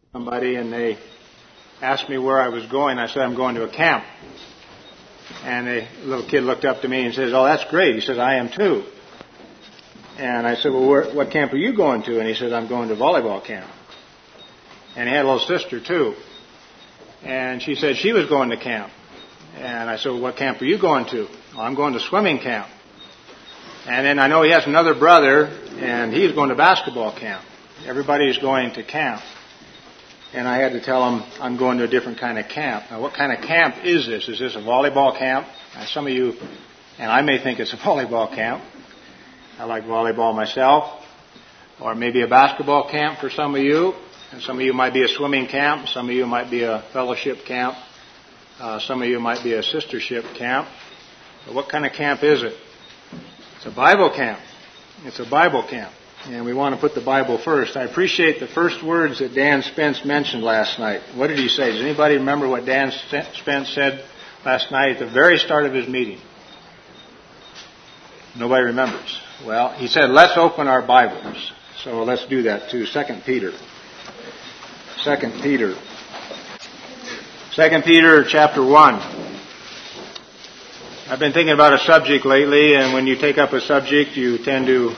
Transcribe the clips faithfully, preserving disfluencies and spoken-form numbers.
somebody and they asked me where I was going. I said, I'm going to a camp. And a little kid looked up to me and says, oh, that's great. He says, I am too. And I said, well, where, what camp are you going to? And he said, I'm going to volleyball camp. And he had a little sister too. And she said she was going to camp. And I said, well, what camp are you going to? Well, I'm going to swimming camp. And then I know he has another brother, and he's going to basketball camp. Everybody's going to camp. And I had to tell him I'm going to a different kind of camp. Now, what kind of camp is this? Is this a volleyball camp? Now, some of you, and I may think it's a volleyball camp. I like volleyball myself. Or maybe a basketball camp for some of you. And some of you might be a swimming camp. Some of you might be a fellowship camp. Uh, some of you might be a sistership camp. But what kind of camp is it? It's a Bible camp. It's a Bible camp. And we want to put the Bible first. I appreciate the first words that Dan Spence mentioned last night. What did he say? Does anybody remember what Dan Spence said last night at the very start of his meeting? Nobody remembers. Well, he said, let's open our Bibles. So let's do that to Second Peter. Second Peter. Second Peter chapter one. I've been thinking about a subject lately, and when you take up a subject, you tend to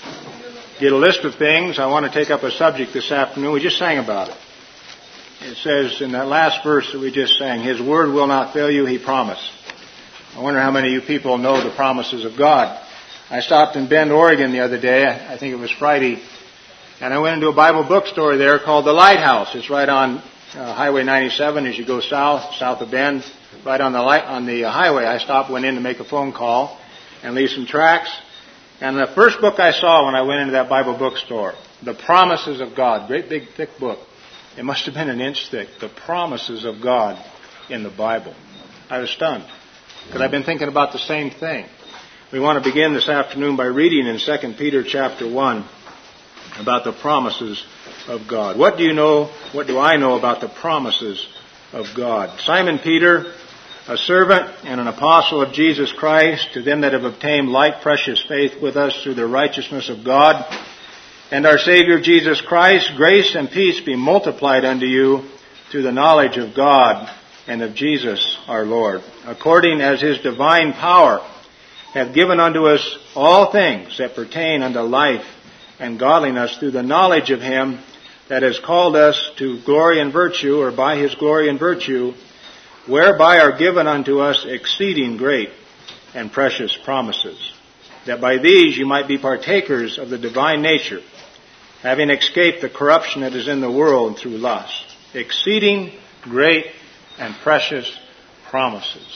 get a list of things. I want to take up a subject this afternoon. We just sang about it. It says in that last verse that we just sang, His word will not fail you, He promised. I wonder how many of you people know the promises of God. I stopped in Bend, Oregon the other day. I think it was Friday. And I went into a Bible bookstore there called The Lighthouse. It's right on uh, Highway ninety-seven as you go south, south of Bend. Right on the light, on the highway. I stopped, went in to make a phone call and leave some tracts. And the first book I saw when I went into that Bible bookstore, The Promises of God. Great big thick book. It must have been an inch thick. The Promises of God in the Bible. I was stunned because I've been thinking about the same thing. We want to begin this afternoon by reading in Second Peter chapter one about the promises of God. What do you know, what do I know about the promises of God? Simon Peter, a servant and an apostle of Jesus Christ, to them that have obtained like precious faith with us through the righteousness of God, and our Savior Jesus Christ, grace and peace be multiplied unto you through the knowledge of God and of Jesus our Lord, according as His divine power hath given unto us all things that pertain unto life and godliness through the knowledge of Him that has called us to glory and virtue, or by His glory and virtue, whereby are given unto us exceeding great and precious promises, that by these you might be partakers of the divine nature, having escaped the corruption that is in the world through lust. Exceeding great and precious promises.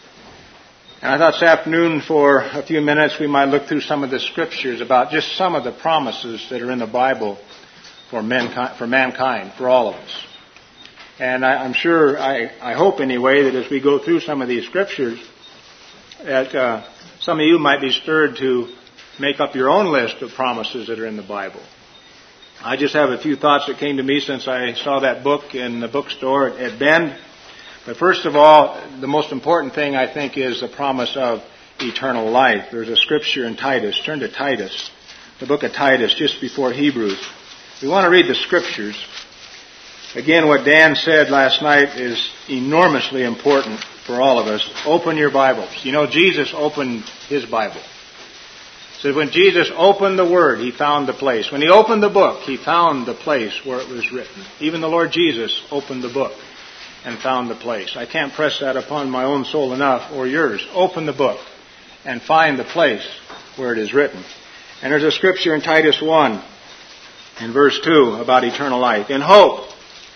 And I thought this afternoon for a few minutes we might look through some of the scriptures about just some of the promises that are in the Bible for mankind, for mankind, for all of us. And I, I'm sure, I, I hope anyway, that as we go through some of these scriptures, that uh, some of you might be stirred to make up your own list of promises that are in the Bible. I just have a few thoughts that came to me since I saw that book in the bookstore at, at Bend. But first of all, the most important thing I think is the promise of eternal life. There's a scripture in Titus. Turn to Titus, the book of Titus, just before Hebrews. We want to read the scriptures. Again, what Dan said last night is enormously important for all of us. Open your Bibles. You know, Jesus opened His Bible. So when Jesus opened the Word, He found the place. When He opened the book, He found the place where it was written. Even the Lord Jesus opened the book and found the place. I can't press that upon my own soul enough, or yours. Open the book and find the place where it is written. And there's a scripture in Titus one, in verse two, about eternal life. In hope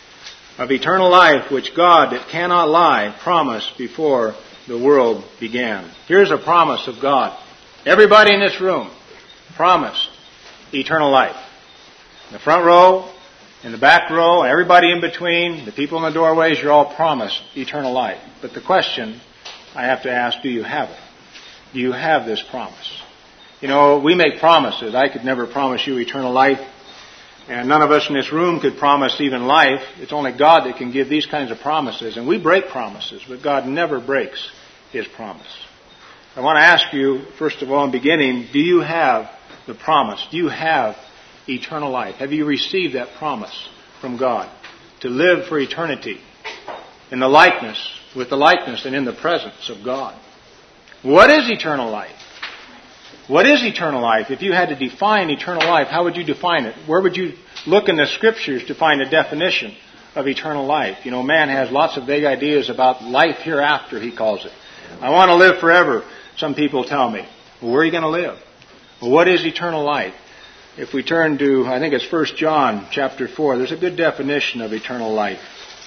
of eternal life, which God, that cannot lie, promised before the world began. Here's a promise of God. Everybody in this room promised eternal life. In the front row, in the back row, everybody in between, the people in the doorways, you're all promised eternal life. But the question I have to ask, do you have it? Do you have this promise? You know, we make promises. I could never promise you eternal life. And none of us in this room could promise even life. It's only God that can give these kinds of promises. And we break promises, but God never breaks His promise. I want to ask you, first of all, in beginning, do you have the promise? Do you have eternal life? Have you received that promise from God? to live for eternity in the likeness, with the likeness and in the presence of God. What is eternal life? What is eternal life? If you had to define eternal life, how would you define it? Where would you look in the Scriptures to find a definition of eternal life? You know, man has lots of vague ideas about life hereafter, he calls it. I want to live forever, some people tell me. Well, where are you going to live? Well, what is eternal life? If we turn to, I think it's First John chapter four, there's a good definition of eternal life.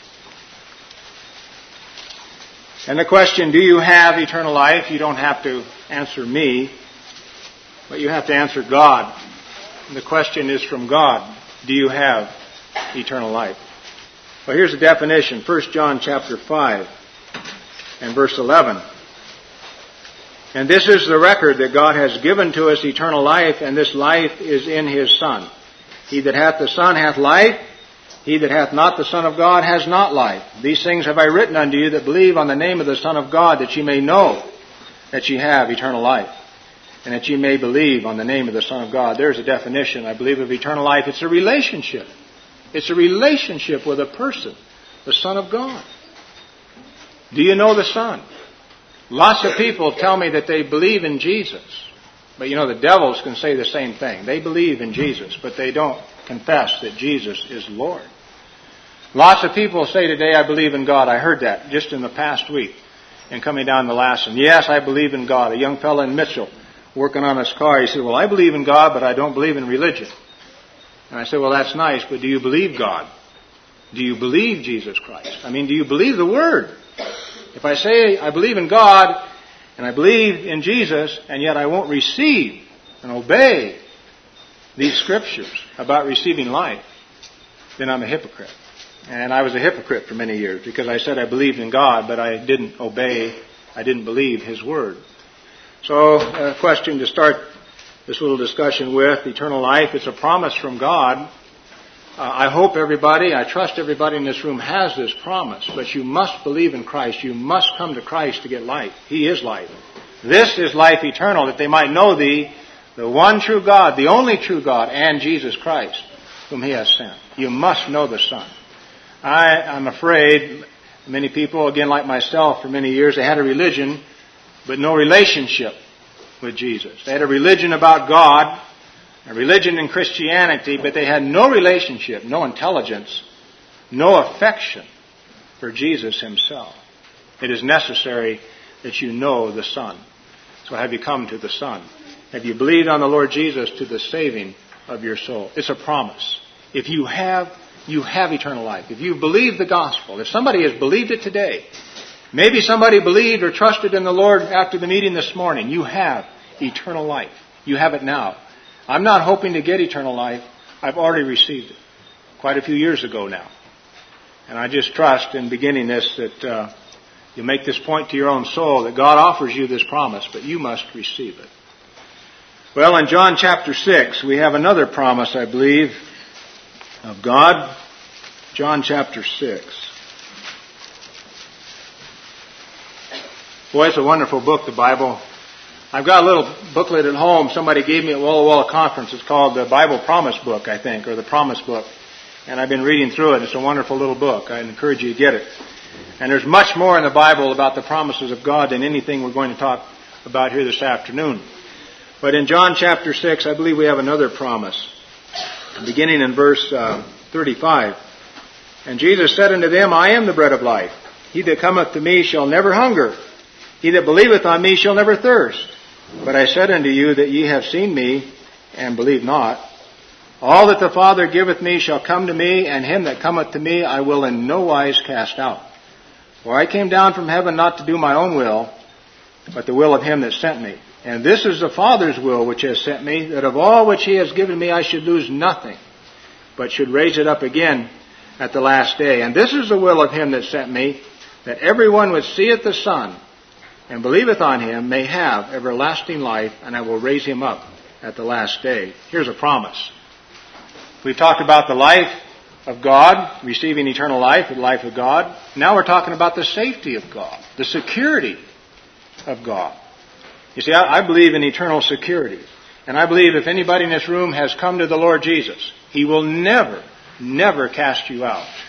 And the question, do you have eternal life? You don't have to answer me, but you have to answer God. And the question is from God, do you have eternal life? Well, here's the definition, First John chapter five and verse eleven. And this is the record that God has given to us eternal life, and this life is in His Son. He that hath the Son hath life. He that hath not the Son of God has not life. These things have I written unto you that believe on the name of the Son of God, that ye may know that ye have eternal life, and that ye may believe on the name of the Son of God. There's a definition, I believe, of eternal life. It's a relationship. It's a relationship with a person, the Son of God. Do you know the Son? Lots of people tell me that they believe in Jesus. But you know, the devils can say the same thing. They believe in Jesus, but they don't confess that Jesus is Lord. Lots of people say today, I believe in God. I heard that just in the past week and coming down the last one. Yes, I believe in God. A young fellow in Mitchell working on his car, he said, well, I believe in God, but I don't believe in religion. And I said, well, that's nice, but do you believe God? Do you believe Jesus Christ? I mean, do you believe the Word? If I say I believe in God and I believe in Jesus, and yet I won't receive and obey these Scriptures about receiving life, then I'm a hypocrite. And I was a hypocrite for many years because I said I believed in God, but I didn't obey, I didn't believe His Word. So, a question to start this little discussion with, eternal life. It's a promise from God. Uh, I hope everybody, I trust everybody in this room has this promise, but you must believe in Christ. You must come to Christ to get life. He is life. This is life eternal, that they might know Thee, the one true God, the only true God, and Jesus Christ, whom He has sent. You must know the Son. I, I'm afraid many people, again like myself for many years, they had a religion, but no relationship with Jesus. They had a religion about God, a religion in Christianity, but they had no relationship, no intelligence, no affection for Jesus Himself. It is necessary that you know the Son. So have you come to the Son? Have you believed on the Lord Jesus to the saving of your soul? It's a promise. If you have, you have eternal life. If you believe the gospel, if somebody has believed it today, maybe somebody believed or trusted in the Lord after the meeting this morning, you have eternal life. You have it now. I'm not hoping to get eternal life. I've already received it quite a few years ago now. And I just trust in beginning this that uh, you make this point to your own soul that God offers you this promise, but you must receive it. Well, in John chapter six, we have another promise, I believe, of God. John chapter six. Boy, it's a wonderful book, the Bible. I've got a little booklet at home somebody gave me at Walla Walla Conference. It's called the Bible Promise Book, I think, or the Promise Book. And I've been reading through it. It's a wonderful little book. I encourage you to get it. And there's much more in the Bible about the promises of God than anything we're going to talk about here this afternoon. But in John chapter six, I believe we have another promise. Beginning in verse uh, thirty-five. And Jesus said unto them, I am the bread of life. He that cometh to me shall never hunger. He that believeth on me shall never thirst. But I said unto you that ye have seen me, and believe not. All that the Father giveth me shall come to me, and him that cometh to me I will in no wise cast out. For I came down from heaven not to do my own will, but the will of him that sent me. And this is the Father's will which has sent me, that of all which He has given me I should lose nothing, but should raise it up again at the last day. And this is the will of him that sent me, that everyone which seeth the Son, and believeth on Him, may have everlasting life, and I will raise him up at the last day. Here's a promise. We've talked about the life of God, receiving eternal life, the life of God. Now we're talking about the safety of God, the security of God. You see, I, I believe in eternal security. And I believe if anybody in this room has come to the Lord Jesus, He will never, never cast you out.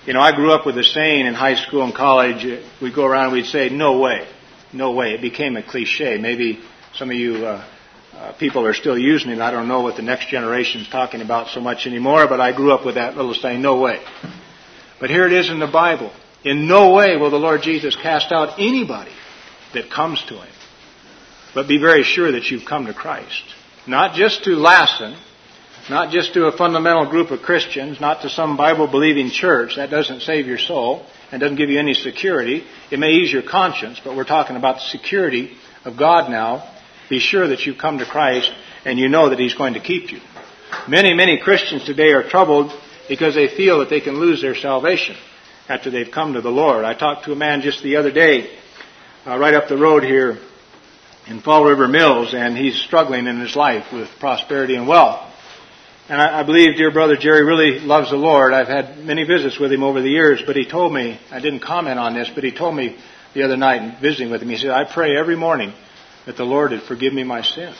You know, I grew up with a saying in high school and college. We'd go around and we'd say, no way, no way. It became a cliche. Maybe some of you uh, uh, people are still using it. I don't know what the next generation's talking about so much anymore, but I grew up with that little saying, no way. But here it is in the Bible. In no way will the Lord Jesus cast out anybody that comes to Him. But be very sure that you've come to Christ. Not just to Lassen, not just to a fundamental group of Christians, not to some Bible-believing church. That doesn't save your soul and doesn't give you any security. It may ease your conscience, but we're talking about the security of God now. Be sure that you've come to Christ and you know that He's going to keep you. Many, many Christians today are troubled because they feel that they can lose their salvation after they've come to the Lord. I talked to a man just the other day, uh, right up the road here in Fall River Mills, and he's struggling in his life with prosperity and wealth. And I, I believe dear brother Jerry really loves the Lord. I've had many visits with him over the years, but he told me, I didn't comment on this, but he told me the other night visiting with him, he said, I pray every morning that the Lord would forgive me my sins.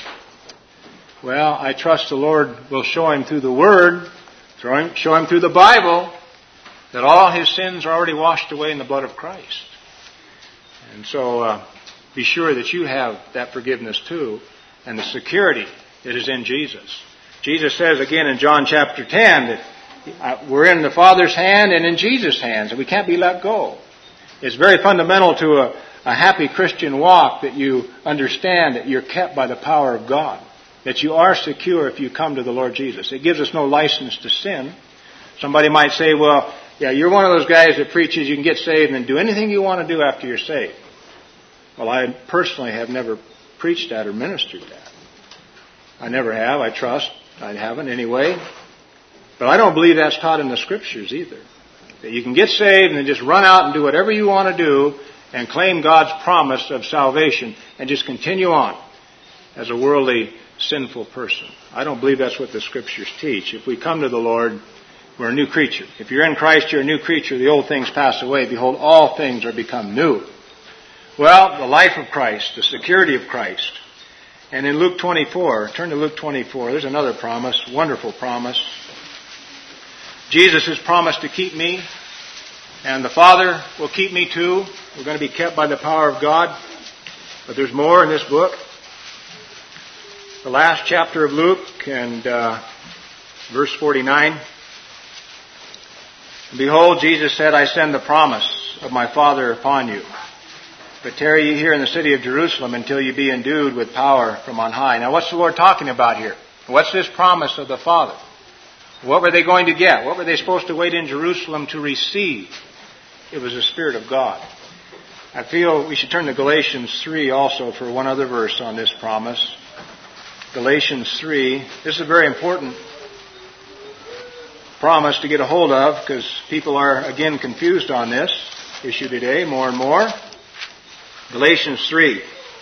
Well, I trust the Lord will show him through the Word, show him through the Bible, that all his sins are already washed away in the blood of Christ. And so uh, be sure that you have that forgiveness too, and the security that is in Jesus. Jesus says again in John chapter ten that we're in the Father's hand and in Jesus' hands, and we can't be let go. It's very fundamental to a, a happy Christian walk that you understand that you're kept by the power of God, that you are secure if you come to the Lord Jesus. It gives us no license to sin. Somebody might say, well, yeah, you're one of those guys that preaches you can get saved and do anything you want to do after you're saved. Well, I personally have never preached that or ministered that. I never have, I trust. I haven't anyway. But I don't believe that's taught in the Scriptures either. That you can get saved and then just run out and do whatever you want to do and claim God's promise of salvation and just continue on as a worldly, sinful person. I don't believe that's what the Scriptures teach. If we come to the Lord, we're a new creature. If you're in Christ, you're a new creature. The old things pass away. Behold, all things are become new. Well, the life of Christ, the security of Christ. And in Luke twenty-four, turn to Luke twenty-four, there's another promise, wonderful promise. Jesus has promised to keep me, and the Father will keep me too. We're going to be kept by the power of God. But there's more in this book. The last chapter of Luke and uh, verse forty-nine. Behold, Jesus said, I send the promise of my Father upon you. But tarry ye here in the city of Jerusalem until you be endued with power from on high. Now what's the Lord talking about here? What's this promise of the Father? What were they going to get? What were they supposed to wait in Jerusalem to receive? It was the Spirit of God. I feel we should turn to Galatians three also for one other verse on this promise. Galatians three. This is a very important promise to get a hold of because people are again confused on this issue today more and more. Galatians three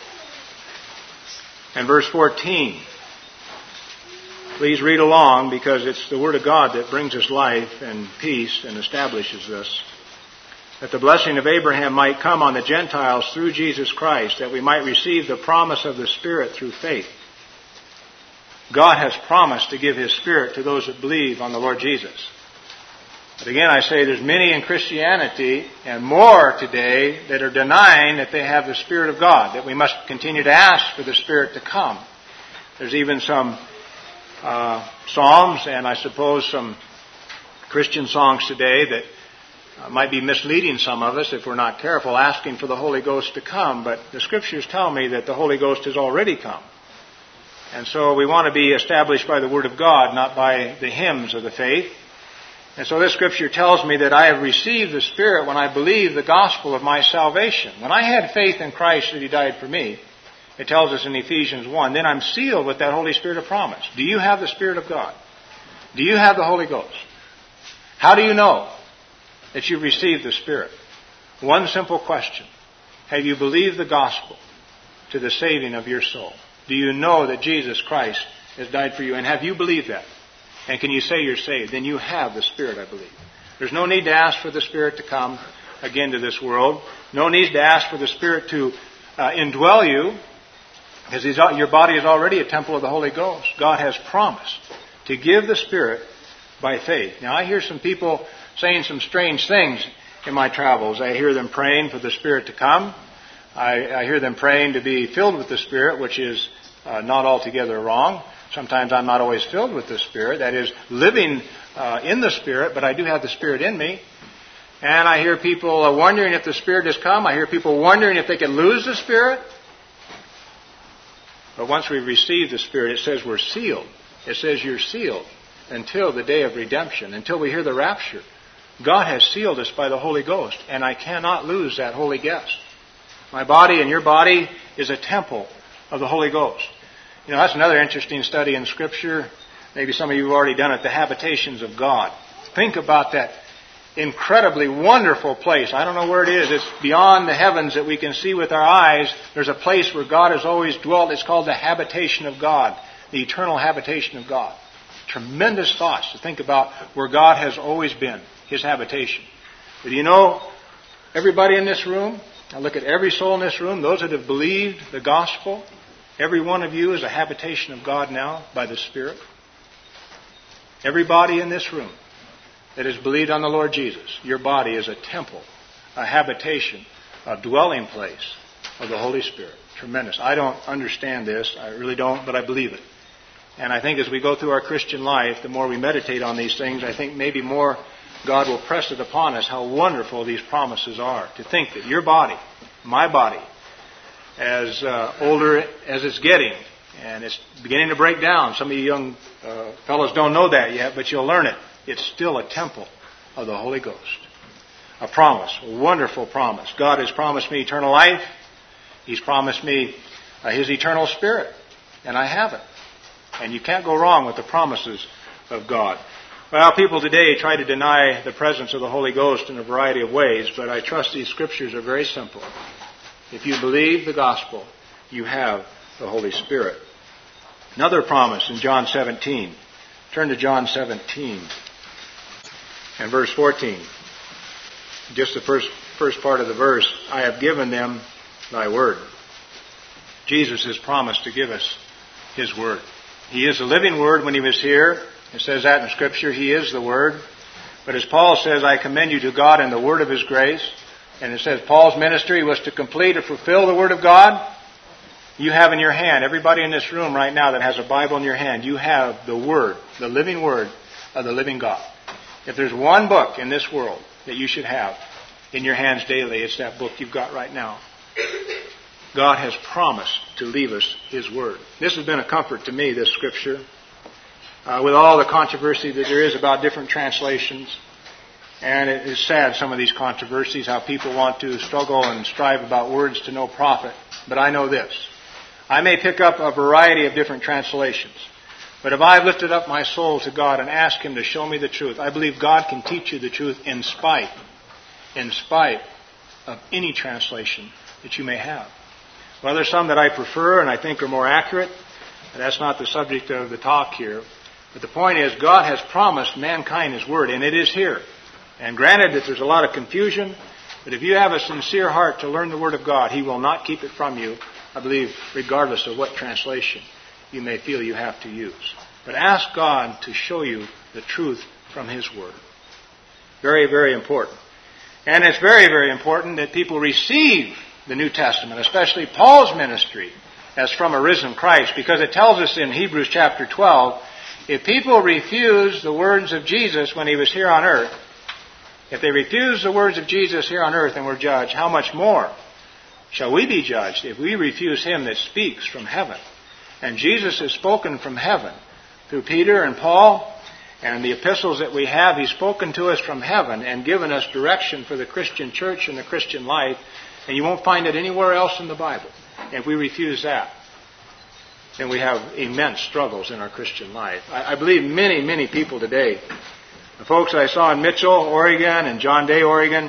and verse fourteen. Please read along because it's the Word of God that brings us life and peace and establishes us. That the blessing of Abraham might come on the Gentiles through Jesus Christ, that we might receive the promise of the Spirit through faith. God has promised to give His Spirit to those that believe on the Lord Jesus. But again, I say there's many in Christianity and more today that are denying that they have the Spirit of God, that we must continue to ask for the Spirit to come. There's even some uh, psalms and I suppose some Christian songs today that uh, might be misleading some of us if we're not careful, asking for the Holy Ghost to come. But the Scriptures tell me that the Holy Ghost has already come. And so we want to be established by the Word of God, not by the hymns of the faith. And so this Scripture tells me that I have received the Spirit when I believe the gospel of my salvation. When I had faith in Christ that He died for me, it tells us in Ephesians one, then I'm sealed with that Holy Spirit of promise. Do you have the Spirit of God? Do you have the Holy Ghost? How do you know that you've received the Spirit? One simple question. Have you believed the gospel to the saving of your soul? Do you know that Jesus Christ has died for you? And have you believed that? And can you say you're saved? Then you have the Spirit, I believe. There's no need to ask for the Spirit to come again to this world. No need to ask for the Spirit to uh, indwell you, because he's, your body is already a temple of the Holy Ghost. God has promised to give the Spirit by faith. Now, I hear some people saying some strange things in my travels. I hear them praying for the Spirit to come. I, I hear them praying to be filled with the Spirit, which is uh, not altogether wrong. Sometimes I'm not always filled with the Spirit. That is, living uh, in the Spirit, but I do have the Spirit in me. And I hear people uh, wondering if the Spirit has come. I hear people wondering if they can lose the Spirit. But once we receive the Spirit, it says we're sealed. It says you're sealed until the day of redemption, until we hear the rapture. God has sealed us by the Holy Ghost, and I cannot lose that Holy Guest. My body and your body is a temple of the Holy Ghost. You know, that's another interesting study in Scripture. Maybe some of you have already done it, the habitations of God. Think about that incredibly wonderful place. I don't know where it is. It's beyond the heavens that we can see with our eyes. There's a place where God has always dwelt. It's called the habitation of God, the eternal habitation of God. Tremendous thoughts to think about where God has always been, His habitation. But you know, everybody in this room, I look at every soul in this room, those that have believed the gospel, every one of you is a habitation of God now by the Spirit. Everybody in this room that has believed on the Lord Jesus, your body is a temple, a habitation, a dwelling place of the Holy Spirit. Tremendous. I don't understand this. I really don't, but I believe it. And I think as we go through our Christian life, the more we meditate on these things, I think maybe more God will press it upon us how wonderful these promises are. To think that your body, my body, as uh, older as it's getting, and it's beginning to break down. Some of you young uh, fellows don't know that yet, but you'll learn it. It's still a temple of the Holy Ghost. A promise, a wonderful promise. God has promised me eternal life. He's promised me uh, His eternal Spirit, and I have it. And you can't go wrong with the promises of God. Well, people today try to deny the presence of the Holy Ghost in a variety of ways, but I trust these Scriptures are very simple. If you believe the gospel, you have the Holy Spirit. Another promise in John seventeen. Turn to John seventeen and verse fourteen. Just the first, first part of the verse. I have given them thy word. Jesus has promised to give us His word. He is the living word when He was here. It says that in Scripture. He is the word. But as Paul says, I commend you to God and the word of His grace. And it says Paul's ministry was to complete or fulfill the word of God. You have in your hand, everybody in this room right now that has a Bible in your hand, you have the word, the living word of the living God. If there's one book in this world that you should have in your hands daily, it's that book you've got right now. God has promised to leave us His word. This has been a comfort to me, this Scripture. Uh, with all the controversy that there is about different translations. And it is sad, some of these controversies, how people want to struggle and strive about words to no profit. But I know this. I may pick up a variety of different translations. But if I've lifted up my soul to God and asked Him to show me the truth, I believe God can teach you the truth in spite, in spite of any translation that you may have. Well, there's some that I prefer and I think are more accurate. But that's not the subject of the talk here. But the point is, God has promised mankind His word, and it is here. And granted that there's a lot of confusion, but if you have a sincere heart to learn the Word of God, He will not keep it from you, I believe, regardless of what translation you may feel you have to use. But ask God to show you the truth from His Word. Very, very important. And it's very, very important that people receive the New Testament, especially Paul's ministry, as from a risen Christ, because it tells us in Hebrews chapter twelve, if people refuse the words of Jesus when He was here on earth, if they refuse the words of Jesus here on earth and were judged, how much more shall we be judged if we refuse Him that speaks from heaven? And Jesus has spoken from heaven through Peter and Paul and the epistles that we have. He's spoken to us from heaven and given us direction for the Christian church and the Christian life. And you won't find it anywhere else in the Bible. If we refuse that, then we have immense struggles in our Christian life. I, I believe many, many people today, the folks I saw in Mitchell, Oregon, and John Day, Oregon,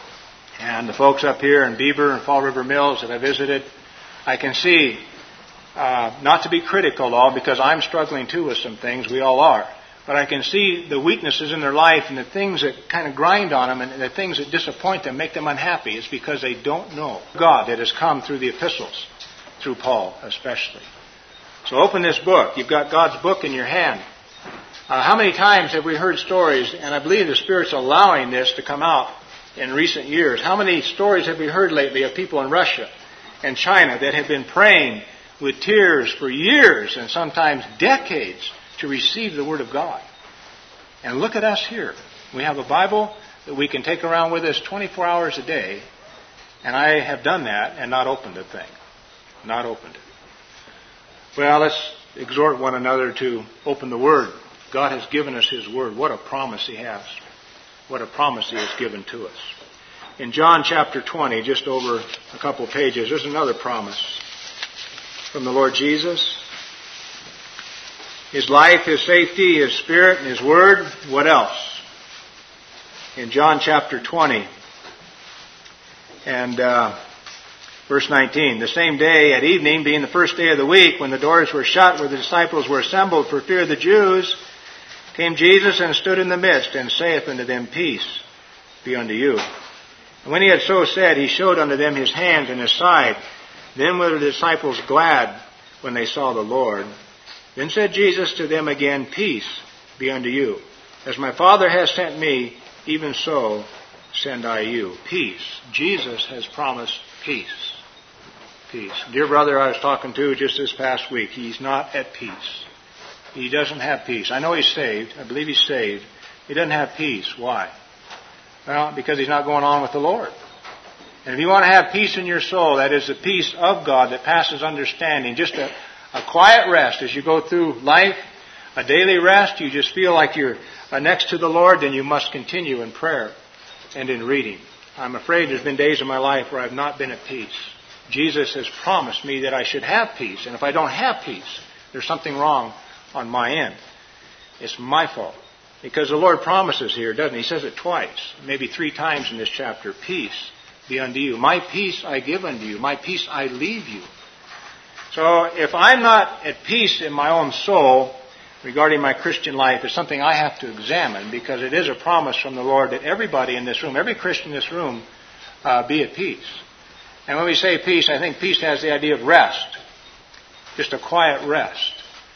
and the folks up here in Beaver and Fall River Mills that I visited, I can see, uh, not to be critical at all, because I'm struggling too with some things, we all are, but I can see the weaknesses in their life and the things that kind of grind on them and the things that disappoint them, make them unhappy. It's because they don't know God that has come through the epistles, through Paul especially. So open this book. You've got God's book in your hand. Uh, how many times have we heard stories, and I believe the Spirit's allowing this to come out in recent years. How many stories have we heard lately of people in Russia and China that have been praying with tears for years and sometimes decades to receive the Word of God? And look at us here. We have a Bible that we can take around with us twenty-four hours a day, and I have done that and not opened a thing. Not opened it. Well, let's exhort one another to open the Word. God has given us His Word. What a promise He has. What a promise He has given to us. In John chapter twenty, just over a couple pages, there's another promise from the Lord Jesus. His life, His safety, His Spirit, and His Word. What else? In John chapter twenty and uh, verse nineteen. The same day at evening, being the first day of the week, when the doors were shut where the disciples were assembled for fear of the Jews, came Jesus and stood in the midst, and saith unto them, Peace be unto you. And when He had so said, He showed unto them His hands and His side. Then were the disciples glad when they saw the Lord. Then said Jesus to them again, Peace be unto you. As my Father has sent me, even so send I you. Peace. Jesus has promised peace. Peace. Dear brother I was talking to just this past week, he's not at peace. He doesn't have peace. I know he's saved. I believe he's saved. He doesn't have peace. Why? Well, because he's not going on with the Lord. And if you want to have peace in your soul, that is the peace of God that passes understanding, just a, a quiet rest as you go through life, a daily rest, you just feel like you're uh, next to the Lord, then you must continue in prayer and in reading. I'm afraid there's been days in my life where I've not been at peace. Jesus has promised me that I should have peace. And if I don't have peace, there's something wrong on my end. It's my fault. Because the Lord promises here, doesn't He? He says it twice, maybe three times in this chapter. Peace be unto you. My peace I give unto you. My peace I leave you. So if I'm not at peace in my own soul regarding my Christian life, it's something I have to examine, because it is a promise from the Lord that everybody in this room, every Christian in this room, uh, be at peace. And when we say peace, I think peace has the idea of rest. Just a quiet rest.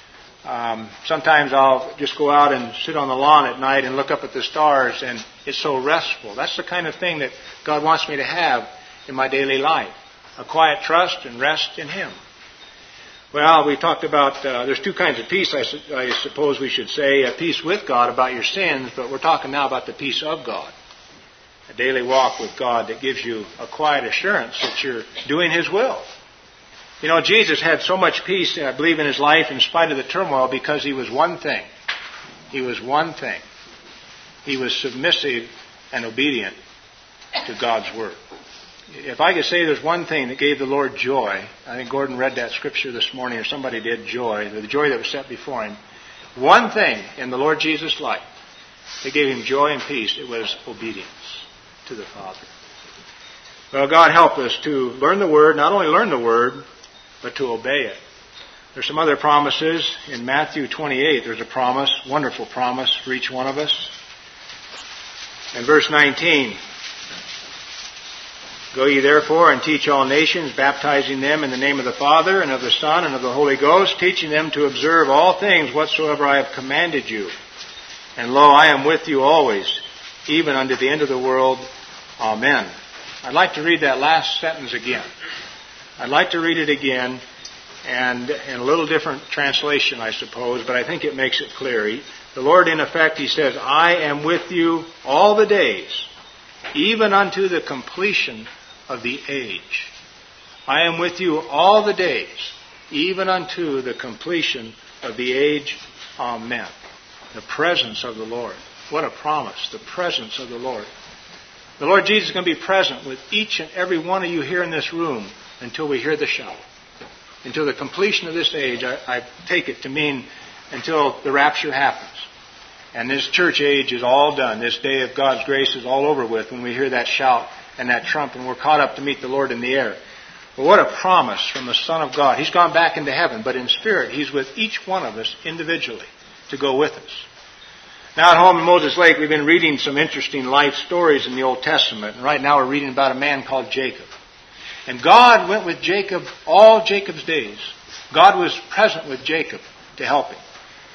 Um, sometimes I'll just go out and sit on the lawn at night and look up at the stars, and it's so restful. That's the kind of thing that God wants me to have in my daily life. A quiet trust and rest in Him. Well, we talked about, uh, there's two kinds of peace, I, su- I suppose we should say. A peace with God about your sins, but we're talking now about the peace of God. A daily walk with God that gives you a quiet assurance that you're doing His will. You know, Jesus had so much peace, I believe, in His life in spite of the turmoil, because He was one thing. He was one thing. He was submissive and obedient to God's Word. If I could say there's one thing that gave the Lord joy, I think Gordon read that scripture this morning, or somebody did, joy, the joy that was set before Him. One thing in the Lord Jesus' life that gave Him joy and peace, it was obedience to the Father. Well, God help us to learn the Word, not only learn the Word, but to obey it. There's some other promises. In Matthew twenty-eight, there's a promise, wonderful promise for each one of us. In verse nineteen, Go ye therefore and teach all nations, baptizing them in the name of the Father and of the Son and of the Holy Ghost, teaching them to observe all things whatsoever I have commanded you. And lo, I am with you always, even unto the end of the world. Amen. I'd like to read that last sentence again. I'd like to read it again, and in a little different translation, I suppose, but I think it makes it clear. He, the Lord, in effect, He says, I am with you all the days, even unto the completion of the age. I am with you all the days, even unto the completion of the age. Amen. The presence of the Lord. What a promise, the presence of the Lord. The Lord Jesus is going to be present with each and every one of you here in this room until we hear the shout. Until the completion of this age, I, I take it to mean until the rapture happens. And this church age is all done. This day of God's grace is all over with when we hear that shout and that trump and we're caught up to meet the Lord in the air. Well, what a promise from the Son of God. He's gone back into heaven, but in spirit, He's with each one of us individually to go with us. Now at home in Moses Lake, we've been reading some interesting life stories in the Old Testament. And right now we're reading about a man called Jacob. And God went with Jacob all Jacob's days. God was present with Jacob to help him.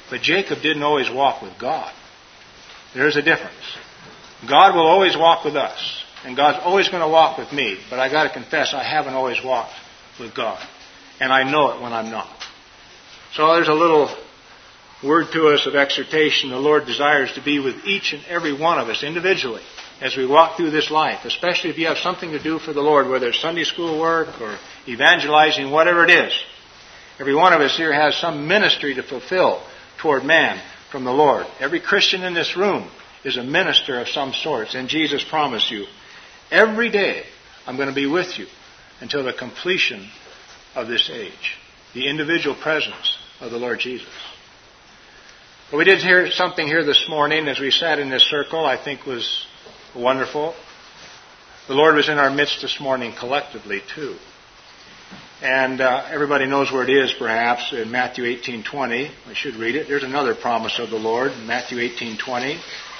But Jacob didn't always walk with God. There's a difference. God will always walk with us. And God's always going to walk with me. But I got to confess, I haven't always walked with God. And I know it when I'm not. So there's a little word to us of exhortation. The Lord desires to be with each and every one of us individually as we walk through this life, especially if you have something to do for the Lord, whether it's Sunday school work or evangelizing, whatever it is. Every one of us here has some ministry to fulfill toward man from the Lord. Every Christian in this room is a minister of some sort. And Jesus promised you, every day I'm going to be with you until the completion of this age. The individual presence of the Lord Jesus. But we did hear something here this morning as we sat in this circle I think was wonderful. The Lord was in our midst this morning collectively too. And uh, everybody knows where it is perhaps in Matthew eighteen twenty. I should read it. There's another promise of the Lord in Matthew eighteen twenty.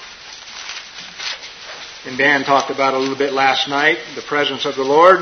And Dan talked about it a little bit last night, the presence of the Lord.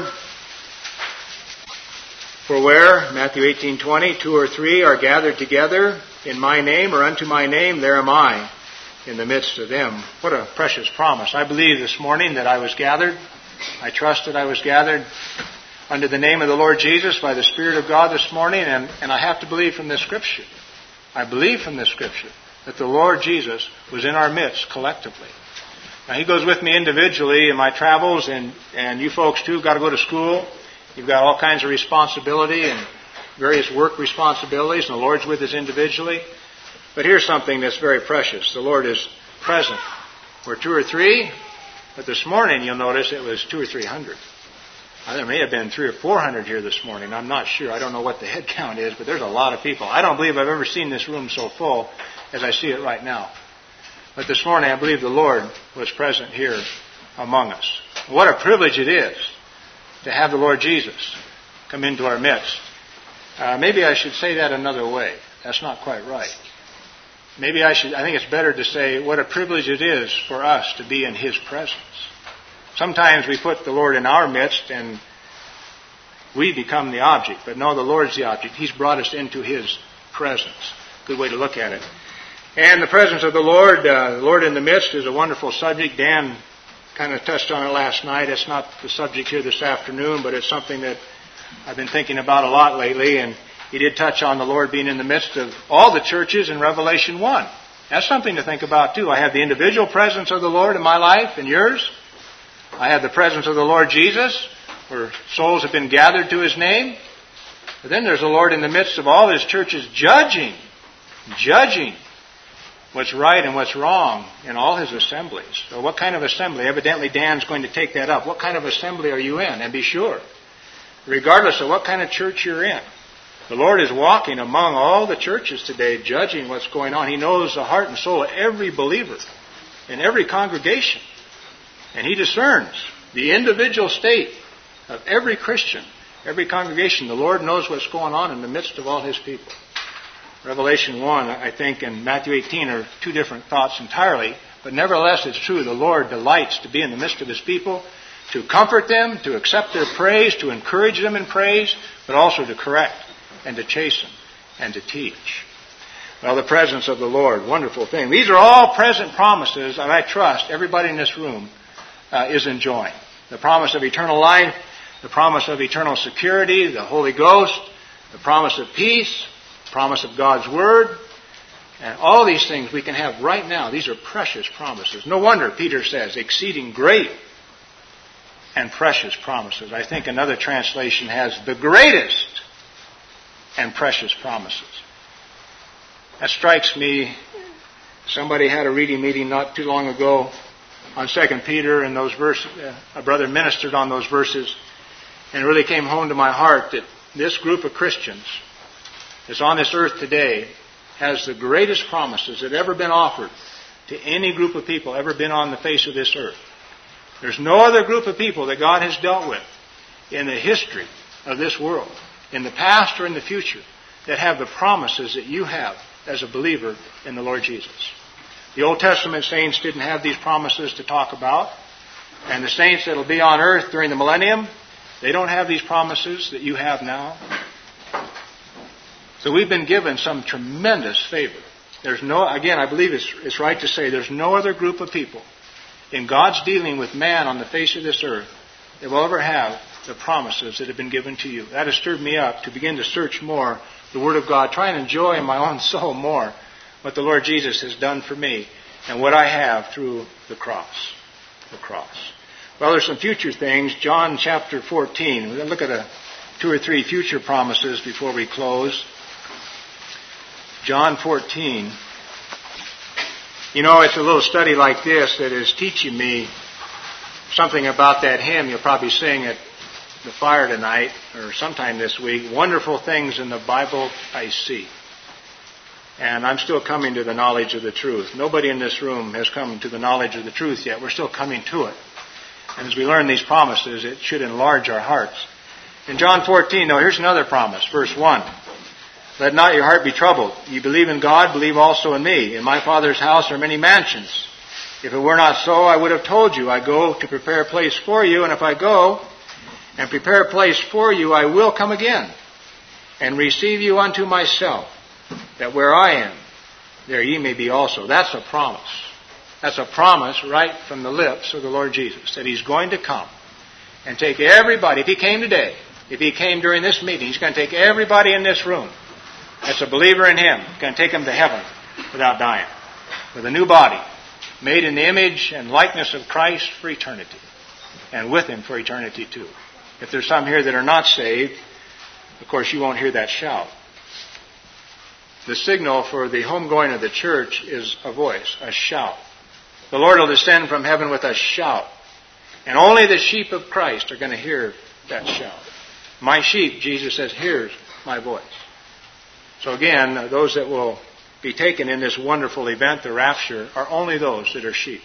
For where, Matthew eighteen twenty, two or three are gathered together in my name or unto my name, there am I in the midst of them. What a precious promise. I believe this morning that I was gathered. I trust that I was gathered under the name of the Lord Jesus by the Spirit of God this morning. And, and I have to believe from this Scripture. I believe from this Scripture that the Lord Jesus was in our midst collectively. Now, He goes with me individually in my travels, and, and you folks too got to go to school. You've got all kinds of responsibility and various work responsibilities, and the Lord's with us individually. But here's something that's very precious. The Lord is present. We're two or three, but this morning you'll notice it was two or three hundred. There may have been three or four hundred here this morning. I'm not sure. I don't know what the head count is, but there's a lot of people. I don't believe I've ever seen this room so full as I see it right now. But this morning I believe the Lord was present here among us. What a privilege it is to have the Lord Jesus come into our midst. Uh, maybe I should say that another way. That's not quite right. Maybe I should, I think it's better to say what a privilege it is for us to be in His presence. Sometimes we put the Lord in our midst and we become the object. But no, the Lord's the object. He's brought us into His presence. Good way to look at it. And the presence of the Lord, uh, the Lord in the midst is a wonderful subject. Dan kind of touched on it last night. It's not the subject here this afternoon, but it's something that I've been thinking about a lot lately. And he did touch on the Lord being in the midst of all the churches in Revelation one. That's something to think about too. I have the individual presence of the Lord in my life and yours. I have the presence of the Lord Jesus, where souls have been gathered to His name. But then there's the Lord in the midst of all His churches judging, judging what's right and what's wrong in all His assemblies. So what kind of assembly? Evidently Dan's going to take that up. What kind of assembly are you in? And be sure, regardless of what kind of church you're in, the Lord is walking among all the churches today, judging what's going on. He knows the heart and soul of every believer in every congregation. And He discerns the individual state of every Christian, every congregation. The Lord knows what's going on in the midst of all His people. Revelation one, I think, and Matthew eighteen are two different thoughts entirely. But nevertheless, it's true. The Lord delights to be in the midst of His people, to comfort them, to accept their praise, to encourage them in praise, but also to correct and to chasten and to teach. Well, the presence of the Lord, wonderful thing. These are all present promises that I trust everybody in this room uh, is enjoying. The promise of eternal life, the promise of eternal security, the Holy Ghost, the promise of peace, the promise of God's Word, and all these things we can have right now. These are precious promises. No wonder Peter says, exceeding great and precious promises. I think another translation has the greatest and precious promises. That strikes me. Somebody had a reading meeting not too long ago on Second Peter, and those verses, uh, a brother ministered on those verses, and it really came home to my heart that this group of Christians that's on this earth today has the greatest promises that ever been offered to any group of people ever been on the face of this earth. There's no other group of people that God has dealt with in the history of this world, in the past or in the future, that have the promises that you have as a believer in the Lord Jesus. The Old Testament saints didn't have these promises to talk about. And the saints that will be on earth during the millennium, they don't have these promises that you have now. So we've been given some tremendous favor There's no, again, I believe it's, it's right to say there's no other group of people in God's dealing with man on the face of this earth that will ever have the promises that have been given to you. That has stirred me up to begin to search more the Word of God, try and enjoy in my own soul more what the Lord Jesus has done for me and what I have through the cross. The cross. Well, there's some future things. John chapter fourteen. We're going to look at a, two or three future promises before we close. John fourteen. You know, it's a little study like this that is teaching me something about that hymn. You'll probably sing at the fire tonight or sometime this week. Wonderful things in the Bible I see. And I'm still coming to the knowledge of the truth. Nobody in this room has come to the knowledge of the truth yet. We're still coming to it. And as we learn these promises, it should enlarge our hearts. In John fourteen, now here's another promise. Verse one. Let not your heart be troubled. You believe in God, believe also in me. In my Father's house are many mansions. If it were not so, I would have told you. I go to prepare a place for you. And if I go and prepare a place for you, I will come again and receive you unto myself, that where I am, there ye may be also. That's a promise. That's a promise right from the lips of the Lord Jesus, that He's going to come and take everybody. If He came today, if He came during this meeting, He's going to take everybody in this room that's a believer in Him. He's going to take them to heaven without dying, with a new body, made in the image and likeness of Christ for eternity, and with Him for eternity too. If there's some here that are not saved, of course you won't hear that shout. The signal for the homegoing of the church is a voice, a shout. The Lord will descend from heaven with a shout. And only the sheep of Christ are going to hear that shout. My sheep, Jesus says, hears my voice. So again, those that will be taken in this wonderful event, the rapture, are only those that are sheep.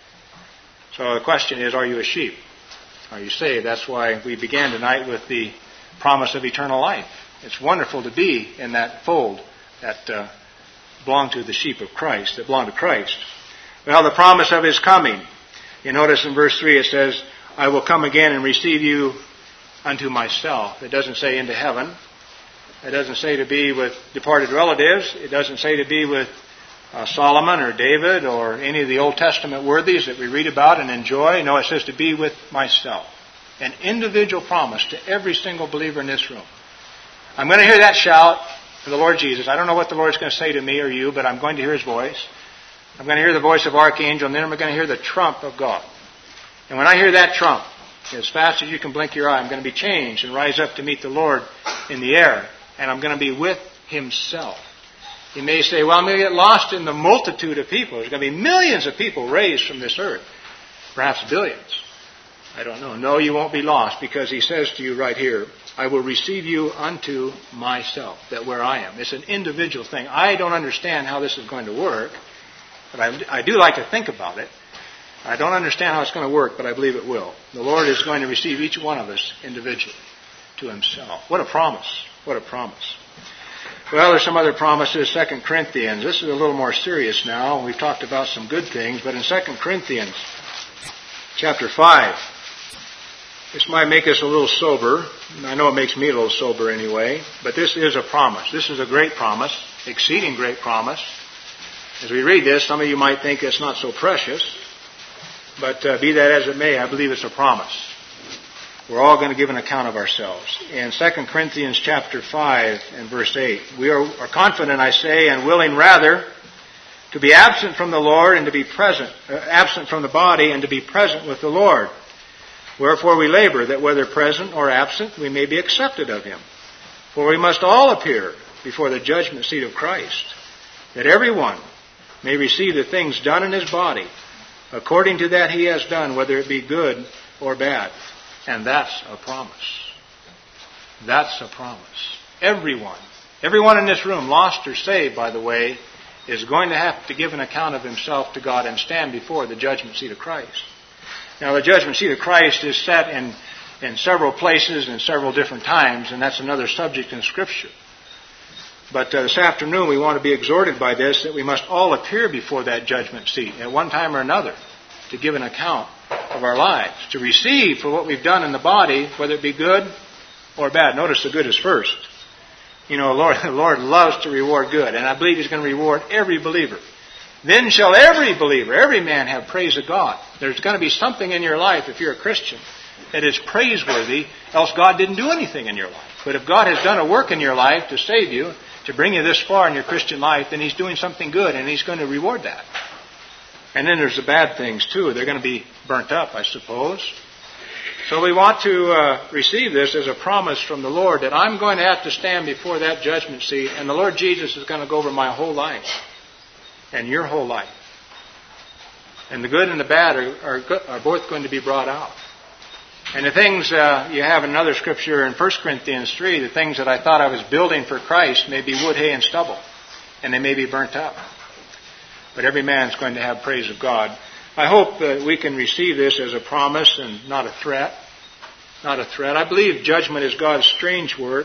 So the question is, are you a sheep? Are you saved? That's why we began tonight with the promise of eternal life. It's wonderful to be in that fold that uh, belong to the sheep of Christ, that belong to Christ. Well, the promise of His coming. You notice in verse three it says, I will come again and receive you unto myself. It doesn't say into heaven. It doesn't say to be with departed relatives. It doesn't say to be with uh, Solomon or David or any of the Old Testament worthies that we read about and enjoy. No, it says to be with myself. An individual promise to every single believer in this room. I'm going to hear that shout of the Lord Jesus. I don't know what the Lord's going to say to me or you, but I'm going to hear His voice. I'm going to hear the voice of Archangel, and then I'm going to hear the trump of God. And when I hear that trump, as fast as you can blink your eye, I'm going to be changed and rise up to meet the Lord in the air. And I'm going to be with Himself. You may say, well, I'm going to get lost in the multitude of people. There's going to be millions of people raised from this earth. Perhaps billions. I don't know. No, you won't be lost, because He says to you right here, I will receive you unto myself, that where I am. It's an individual thing. I don't understand how this is going to work, but I, I do like to think about it. I don't understand how it's going to work, but I believe it will. The Lord is going to receive each one of us individually to Himself. What a promise. What a promise. Well, there's some other promises. Second Corinthians. This is a little more serious now. We've talked about some good things, but in Second Corinthians chapter five, this might make us a little sober. I know it makes me a little sober anyway, but this is a promise. This is a great promise, exceeding great promise. As we read this, some of you might think it's not so precious, but uh, be that as it may, I believe it's a promise. We're all going to give an account of ourselves. In Second Corinthians chapter five and verse eight, we are, are confident, I say, and willing rather to be absent from the Lord and to be present, uh, absent from the body and to be present with the Lord. Wherefore we labor that whether present or absent we may be accepted of Him. For we must all appear before the judgment seat of Christ, that everyone may receive the things done in his body according to that he has done, whether it be good or bad. And that's a promise. That's a promise. Everyone, everyone in this room, lost or saved, by the way, is going to have to give an account of himself to God and stand before the judgment seat of Christ. Now, the judgment seat of Christ is set in, in several places and several different times, and that's another subject in Scripture. But uh, this afternoon we want to be exhorted by this, that we must all appear before that judgment seat at one time or another to give an account of our lives, to receive for what we've done in the body, whether it be good or bad. Notice the good is first. You know, Lord, the Lord loves to reward good, and I believe He's going to reward every believer. Then shall every believer, every man have praise of God. There's going to be something in your life, if you're a Christian, that is praiseworthy, else God didn't do anything in your life. But if God has done a work in your life to save you, to bring you this far in your Christian life, then He's doing something good, and He's going to reward that. And then there's the bad things, too. They're going to be burnt up, I suppose. So we want to uh, receive this as a promise from the Lord that I'm going to have to stand before that judgment seat, and the Lord Jesus is going to go over my whole life and your whole life. And the good and the bad are, are, are both going to be brought out. And the things uh, you have in another scripture in First Corinthians three, the things that I thought I was building for Christ may be wood, hay, and stubble, and they may be burnt up. But every man's going to have praise of God. I hope that we can receive this as a promise and not a threat. Not a threat. I believe judgment is God's strange work.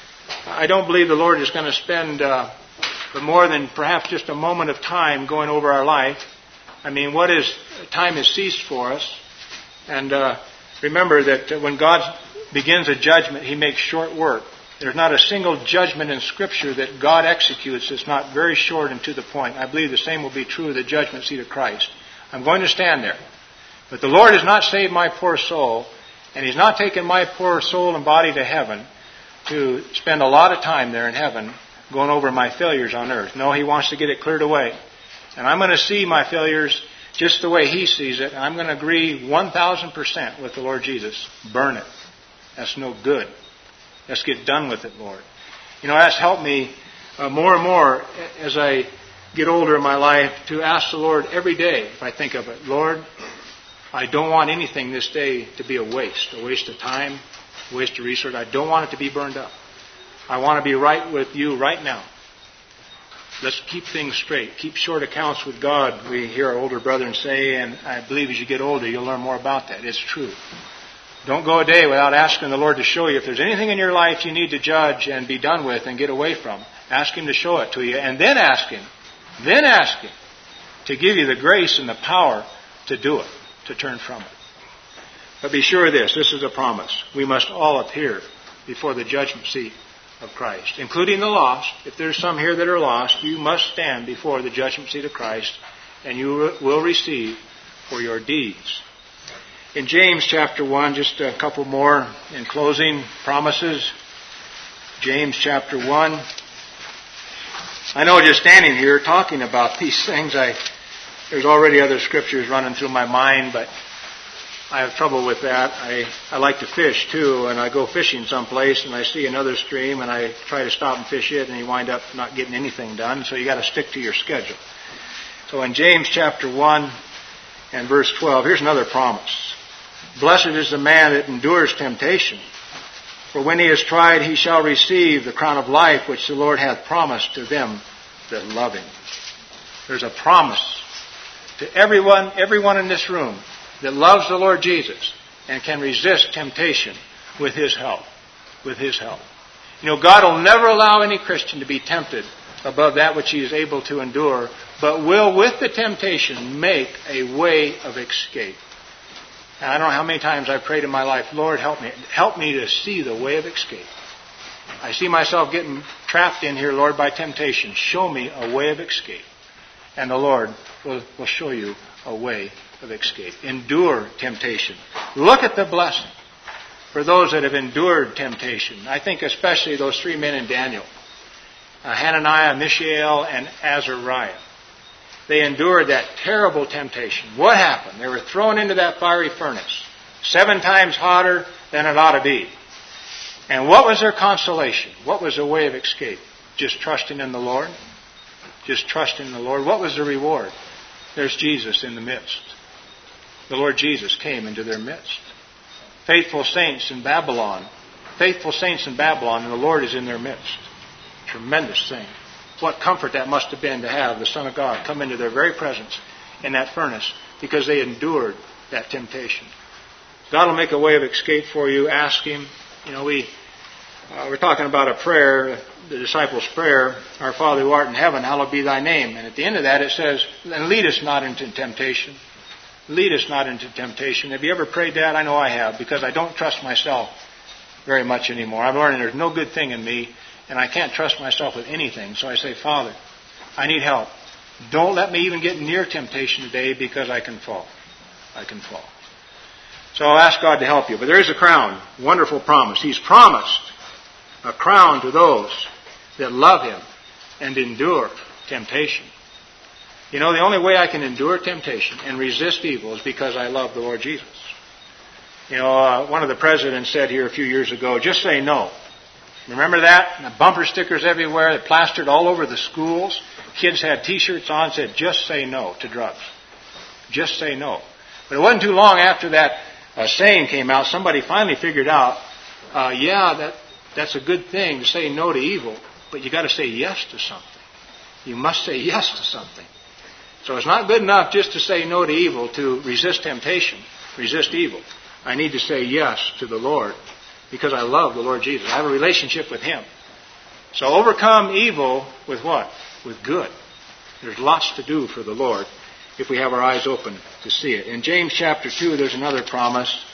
I don't believe the Lord is going to spend uh, for more than perhaps just a moment of time going over our life. I mean, what is time has ceased for us. And uh, remember that when God begins a judgment, He makes short work. There's not a single judgment in Scripture that God executes that's not very short and to the point. I believe the same will be true of the judgment seat of Christ. I'm going to stand there. But the Lord has not saved my poor soul, and He's not taken my poor soul and body to heaven to spend a lot of time there in heaven going over my failures on earth. No, He wants to get it cleared away. And I'm going to see my failures just the way He sees it, and I'm going to agree one thousand percent with the Lord Jesus. Burn it. That's no good. Let's get done with it, Lord. You know, that's helped me uh, more and more as I get older in my life to ask the Lord every day, if I think of it, Lord, I don't want anything this day to be a waste, a waste of time, a waste of resource. I don't want it to be burned up. I want to be right with You right now. Let's keep things straight. Keep short accounts with God, we hear our older brethren say, and I believe as you get older, you'll learn more about that. It's true. Don't go a day without asking the Lord to show you if there's anything in your life you need to judge and be done with and get away from. Ask Him to show it to you, and then ask Him, then ask Him to give you the grace and the power to do it, to turn from it. But be sure of this, this is a promise. We must all appear before the judgment seat of Christ, including the lost. If there's some here that are lost, you must stand before the judgment seat of Christ, and you will receive for your deeds. In James chapter one, just a couple more in closing promises. James chapter one. I know just standing here talking about these things, I there's already other scriptures running through my mind, but I have trouble with that. I, I like to fish too, and I go fishing someplace and I see another stream and I try to stop and fish it, and you wind up not getting anything done, so you got to stick to your schedule. So in James chapter one and verse twelve, here's another promise. Blessed is the man that endures temptation, for when he is tried, he shall receive the crown of life which the Lord hath promised to them that love Him. There's a promise to everyone, everyone in this room that loves the Lord Jesus and can resist temptation with His help. With His help. You know, God will never allow any Christian to be tempted above that which he is able to endure, but will, with the temptation, make a way of escape. And I don't know how many times I've prayed in my life, Lord, help me. Help me to see the way of escape. I see myself getting trapped in here, Lord, by temptation. Show me a way of escape. And the Lord will, will show you a way of escape. Endure temptation. Look at the blessing for those that have endured temptation. I think especially those three men in Daniel. Uh, Hananiah, Mishael, and Azariah. They endured that terrible temptation. What happened? They were thrown into that fiery furnace, seven times hotter than it ought to be. And what was their consolation? What was their way of escape? Just trusting in the Lord? Just trusting in the Lord. What was the reward? There's Jesus in the midst. The Lord Jesus came into their midst. Faithful saints in Babylon. Faithful saints in Babylon, and the Lord is in their midst. Tremendous thing. What comfort that must have been to have the Son of God come into their very presence in that furnace because they endured that temptation. God will make a way of escape for you. Ask Him. You know, we, uh, we're talking about a prayer, the disciples' prayer, Our Father who art in heaven, hallowed be Thy name. And at the end of that it says, and lead us not into temptation. Lead us not into temptation. Have you ever prayed that? I know I have, because I don't trust myself very much anymore. I'm learning there's no good thing in me. and I can't trust myself with anything. So I say, Father, I need help. Don't let me even get near temptation today because I can fall. I can fall. So I'll ask God to help you. But there is a crown. Wonderful promise. He's promised a crown to those that love Him and endure temptation. You know, the only way I can endure temptation and resist evil is because I love the Lord Jesus. You know, uh, one of the presidents said here a few years ago, just say no. Remember that? And the bumper stickers everywhere, plastered all over the schools. Kids had T-shirts on that said, just say no to drugs. Just say no. But it wasn't too long after that uh, saying came out, somebody finally figured out, uh, yeah, that that's a good thing to say no to evil, but you got to say yes to something. You must say yes to something. So it's not good enough just to say no to evil, to resist temptation, resist evil. I need to say yes to the Lord because I love the Lord Jesus. I have a relationship with Him. So overcome evil with what? With good. There's lots to do for the Lord if we have our eyes open to see it. In James chapter two, there's another promise.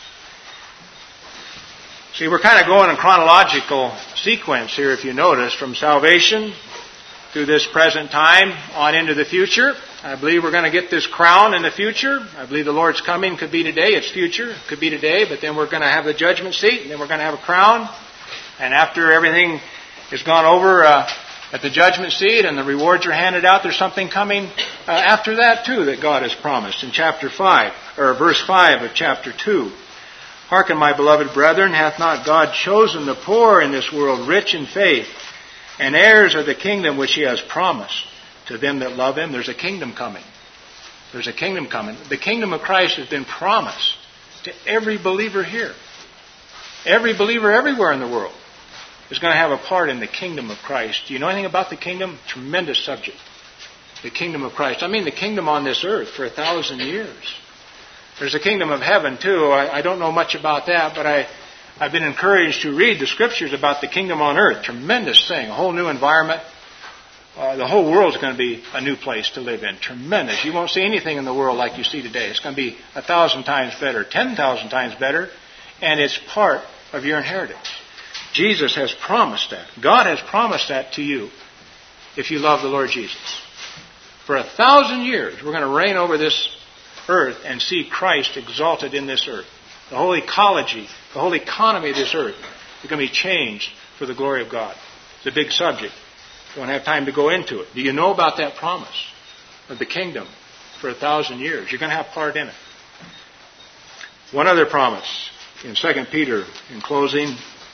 See, we're kind of going in chronological sequence here, if you notice, from salvation through this present time on into the future. I believe we're going to get this crown in the future. I believe the Lord's coming could be today. It's future. It could be today. But then we're going to have the judgment seat. And then we're going to have a crown. And after everything is gone over uh, at the judgment seat and the rewards are handed out, there's something coming uh, after that too that God has promised. In chapter five, or verse five of chapter two. Hearken, my beloved brethren, hath not God chosen the poor in this world rich in faith, and heirs of the kingdom which He has promised to them that love Him? There's a kingdom coming. There's a kingdom coming. The kingdom of Christ has been promised to every believer here. Every believer everywhere in the world is going to have a part in the kingdom of Christ. Do you know anything about the kingdom? Tremendous subject. The kingdom of Christ. I mean the kingdom on this earth for a thousand years. There's a kingdom of heaven too. I, I don't know much about that, but I, I've been encouraged to read the scriptures about the kingdom on earth. Tremendous thing. A whole new environment. Uh, the whole world is going to be a new place to live in. Tremendous. You won't see anything in the world like you see today. It's going to be a thousand times better, ten thousand times better, and it's part of your inheritance. Jesus has promised that. God has promised that to you if you love the Lord Jesus. For a thousand years, we're going to reign over this earth and see Christ exalted in this earth. The whole ecology, the whole economy of this earth is going to be changed for the glory of God. It's a big subject. Don't have time to go into it. Do you know about that promise of the kingdom for a thousand years? You're going to have part in it. One other promise in Second Peter, in closing.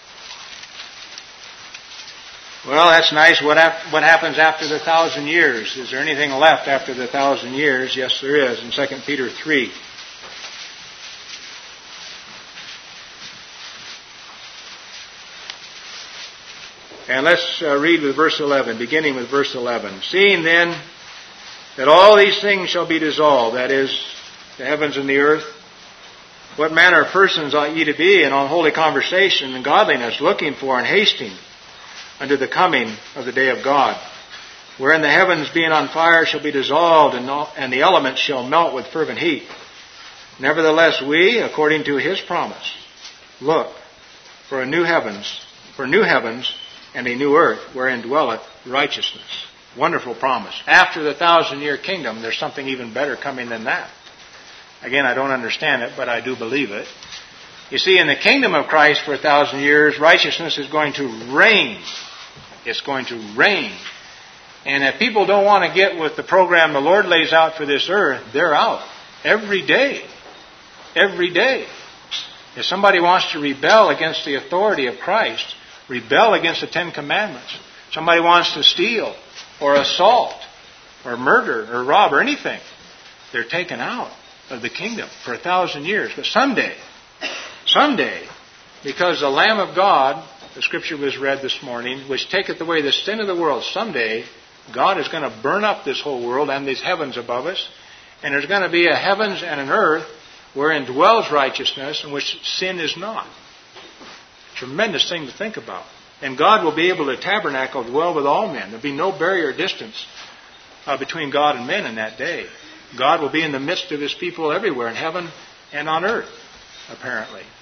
Well, that's nice. What, ap- what happens after the thousand years? Is there anything left after the thousand years? Yes, there is. In Second Peter three. And let's uh, read with verse eleven, beginning with verse eleven. Seeing then that all these things shall be dissolved, that is, the heavens and the earth, what manner of persons ought ye to be in all holy conversation and godliness, looking for and hasting unto the coming of the day of God, wherein the heavens being on fire shall be dissolved, and, all, and the elements shall melt with fervent heat. Nevertheless we, according to His promise, look for a new heavens, for new heavens, and a new earth wherein dwelleth righteousness. Wonderful promise. After the thousand year kingdom, there's something even better coming than that. Again, I don't understand it, but I do believe it. You see, in the kingdom of Christ for a thousand years, righteousness is going to reign. It's going to reign. And if people don't want to get with the program the Lord lays out for this earth, they're out. Every day. Every day. If somebody wants to rebel against the authority of Christ, rebel against the Ten Commandments. Somebody wants to steal or assault or murder or rob or anything. They're taken out of the kingdom for a thousand years. But someday, someday, because the Lamb of God, the scripture was read this morning, which taketh away the sin of the world, someday God is going to burn up this whole world and these heavens above us. And there's going to be a heavens and an earth wherein dwells righteousness in which sin is not. Tremendous thing to think about. And God will be able to tabernacle, dwell with all men. There'll be no barrier or distance uh, between God and men in that day. God will be in the midst of His people everywhere, in heaven and on earth, apparently.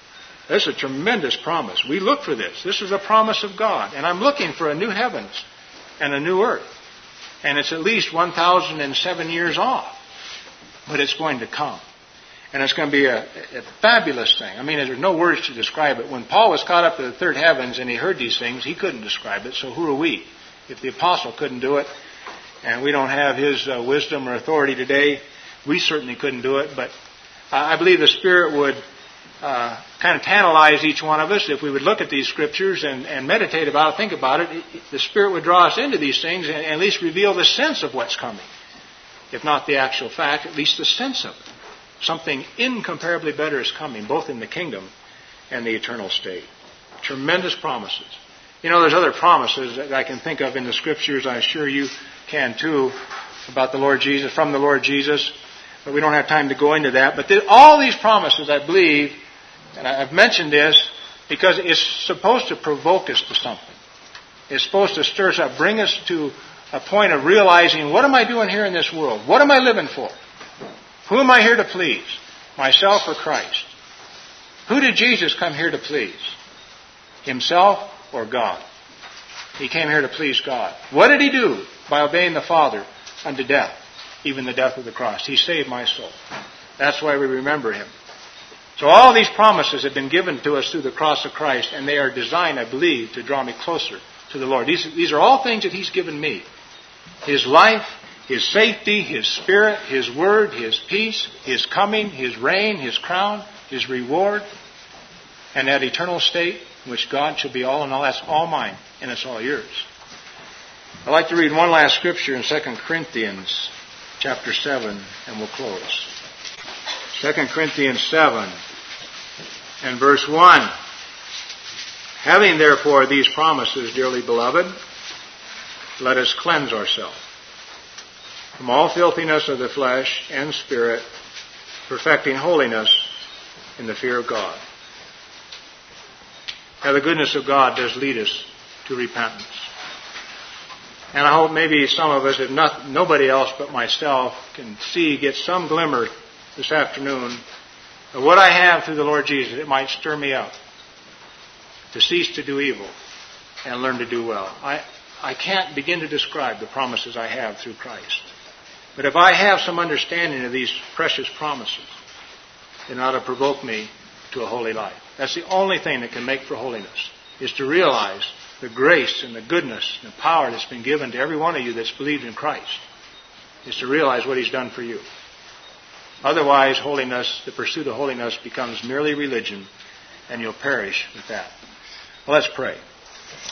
This is a tremendous promise. We look for this. This is a promise of God. And I'm looking for a new heavens and a new earth. And it's at least one thousand seven years off. But it's going to come. And it's going to be a, a fabulous thing. I mean, there's no words to describe it. When Paul was caught up to the third heavens and he heard these things, he couldn't describe it. So who are we? If the apostle couldn't do it, and we don't have his uh, wisdom or authority today, we certainly couldn't do it. But uh, I believe the Spirit would uh, kind of tantalize each one of us if we would look at these scriptures and, and meditate about it, think about it. The Spirit would draw us into these things and at least reveal the sense of what's coming. If not the actual fact, at least the sense of it. Something incomparably better is coming, both in the kingdom and the eternal state. Tremendous promises. You know, there's other promises that I can think of in the Scriptures. I'm sure you can too, about the Lord Jesus, from the Lord Jesus. But we don't have time to go into that. But all these promises, I believe, and I've mentioned this because it's supposed to provoke us to something. It's supposed to stir us up, bring us to a point of realizing, what am I doing here in this world? What am I living for? Who am I here to please? Myself or Christ? Who did Jesus come here to please? Himself or God? He came here to please God. What did He do by obeying the Father unto death? Even the death of the cross. He saved my soul. That's why we remember Him. So all these promises have been given to us through the cross of Christ, and they are designed, I believe, to draw me closer to the Lord. These, these are all things that He's given me. His life, His safety, His Spirit, His Word, His peace, His coming, His reign, His crown, His reward, and that eternal state in which God shall be all in all. That's all mine, and it's all yours. I'd like to read one last scripture in Second Corinthians chapter seven, and we'll close. Second Corinthians seven and verse one. Having therefore these promises, dearly beloved, let us cleanse ourselves from all filthiness of the flesh and spirit, perfecting holiness in the fear of God. Now the goodness of God does lead us to repentance. And I hope maybe some of us, if not nobody else but myself, can see, get some glimmer this afternoon of what I have through the Lord Jesus. It might stir me up to cease to do evil and learn to do well. I, I can't begin to describe the promises I have through Christ. But if I have some understanding of these precious promises, it ought to provoke me to a holy life. That's the only thing that can make for holiness, is to realize the grace and the goodness and the power that's been given to every one of you that's believed in Christ, is to realize what He's done for you. Otherwise, holiness, the pursuit of holiness becomes merely religion, and you'll perish with that. Well, let's pray.